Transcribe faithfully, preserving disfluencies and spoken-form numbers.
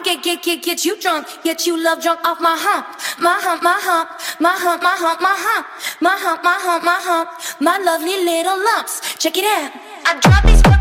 get, get, get, get you drunk, get you love drunk off my hump, my hump, my hump, my hump, my hump, my hump, my hump, my hump, my hump, my lovely little lumps. Check it out. I drop these.